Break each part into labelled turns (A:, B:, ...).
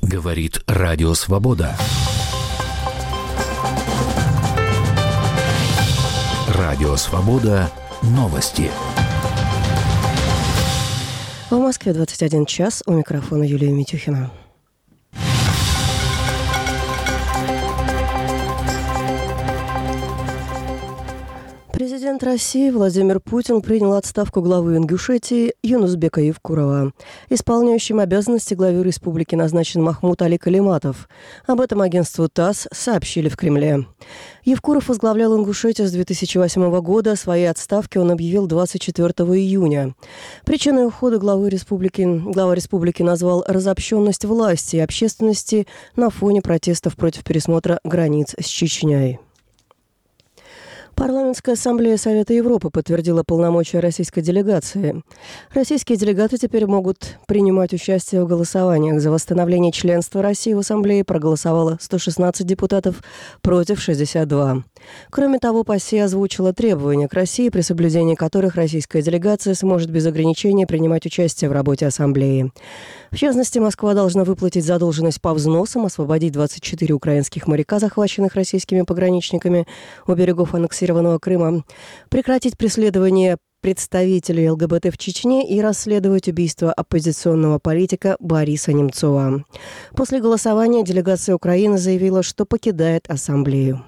A: Говорит Радио Свобода. Радио Свобода. Новости.
B: В Москве 21 час. У микрофона Юлия Митюхина. Президент России Владимир Путин принял отставку главы Ингушетии Юнусбека Евкурова. Исполняющим обязанности главы республики назначен Махмуд Али Калиматов. Об этом агентству ТАСС сообщили в Кремле. Евкуров возглавлял Ингушетию с 2008 года. О своей отставке он объявил 24 июня. Причиной ухода глава республики назвал разобщенность власти и общественности на фоне протестов против пересмотра границ с Чечней. Парламентская ассамблея Совета Европы подтвердила полномочия российской делегации. Российские делегаты теперь могут принимать участие в голосованиях. За восстановление членства России в ассамблее проголосовало 116 депутатов против 62. Кроме того, ПАСЕ озвучила требования к России, при соблюдении которых российская делегация сможет без ограничения принимать участие в работе ассамблеи. В частности, Москва должна выплатить задолженность по взносам, освободить 24 украинских моряка, захваченных российскими пограничниками у берегов аннексированного Крыма, прекратить преследование представителей ЛГБТ в Чечне и расследовать убийство оппозиционного политика Бориса Немцова. После голосования делегация Украины заявила, что покидает ассамблею.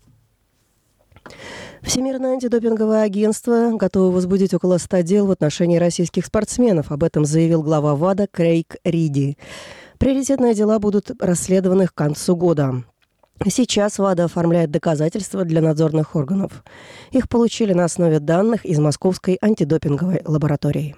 B: Всемирное антидопинговое агентство готово возбудить около 100 дел в отношении российских спортсменов. Об этом заявил глава ВАДА Крейг Риди. Приоритетные дела будут расследованы к концу года. Сейчас ВАДА оформляет доказательства для надзорных органов. Их получили на основе данных из Московской антидопинговой лаборатории.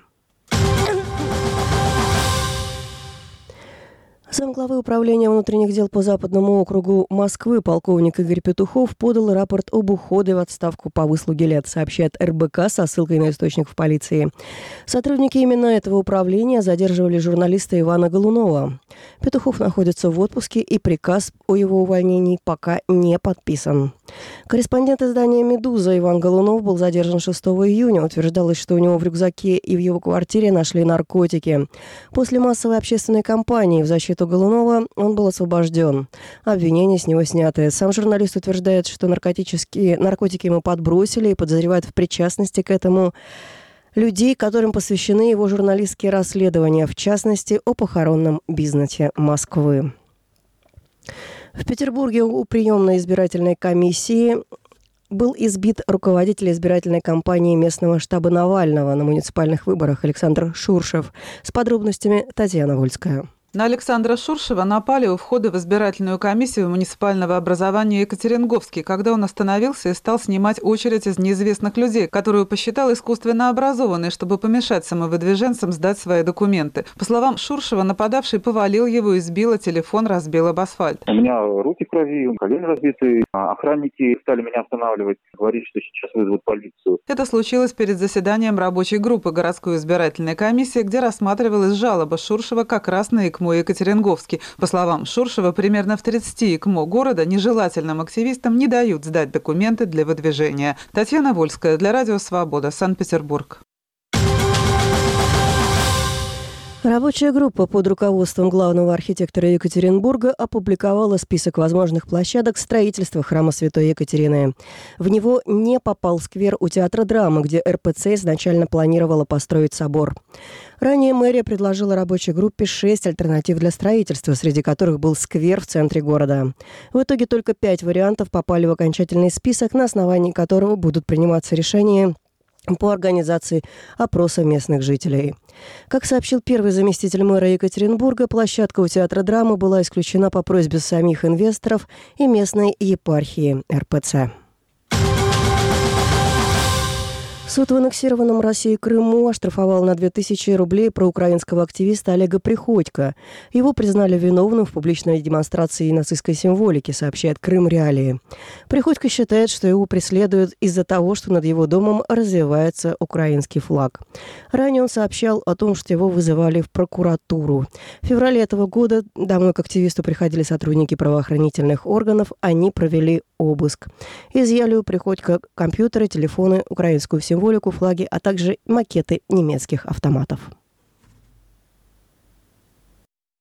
B: Замглавы управления внутренних дел по Западному округу Москвы полковник Игорь Петухов подал рапорт об уходе в отставку по выслуге лет, сообщает РБК со ссылкой на источник в полиции. Сотрудники именно этого управления задерживали журналиста Ивана Голунова. Петухов находится в отпуске, и приказ о его увольнении пока не подписан. Корреспондент издания «Медуза» Иван Голунов был задержан 6 июня. Утверждалось, что у него в рюкзаке и в его квартире нашли наркотики. После массовой общественной кампании в защиту Голунова он был освобожден. Обвинения с него сняты. Сам журналист утверждает, что наркотики ему подбросили и подозревает в причастности к этому людей, которым посвящены его журналистские расследования, в частности, о похоронном бизнесе Москвы. В Петербурге у приемной избирательной комиссии был избит руководитель избирательной кампании местного штаба Навального на муниципальных выборах Александр Шуршев. С подробностями Татьяна Вольская.
C: На Александра Шуршева напали у входа в избирательную комиссию муниципального образования Екатеринговский, когда он остановился и стал снимать очередь из неизвестных людей, которую посчитал искусственно образованной, чтобы помешать самовыдвиженцам сдать свои документы. По словам Шуршева, нападавший повалил его, избил, а телефон разбил об асфальт.
D: У меня руки в крови, колени разбиты. Охранники стали меня останавливать, говорить, что сейчас вызовут полицию.
C: Это случилось перед заседанием рабочей группы городской избирательной комиссии, где рассматривалась жалоба Шуршева как раз на ИКМО Екатеринговский. По словам Шуршева, примерно в 30 ИКМО города нежелательным активистам не дают сдать документы для выдвижения. Татьяна Вольская для Радио Свобода, Санкт-Петербург.
B: Рабочая группа под руководством главного архитектора Екатеринбурга опубликовала список возможных площадок строительства храма Святой Екатерины. В него не попал сквер у Театра драмы, где РПЦ изначально планировала построить собор. Ранее мэрия предложила рабочей группе 6 альтернатив для строительства, среди которых был сквер в центре города. В итоге только 5 вариантов попали в окончательный список, на основании которого будут приниматься решения по организации опроса местных жителей. Как сообщил первый заместитель мэра Екатеринбурга, площадка у Театра драмы была исключена по просьбе самих инвесторов и местной епархии РПЦ. Суд в аннексированном Россией Крыму оштрафовал на 2000 рублей проукраинского активиста Олега Приходько. Его признали виновным в публичной демонстрации нацистской символики, сообщает Крым Реалии. Приходько считает, что его преследуют из-за того, что над его домом развивается украинский флаг. Ранее он сообщал о том, что его вызывали в прокуратуру. В феврале этого года домой к активисту приходили сотрудники правоохранительных органов. Они провели обыск. Изъяли у Приходько компьютеры, телефоны, украинскую символику, флаги, а также макеты немецких автоматов.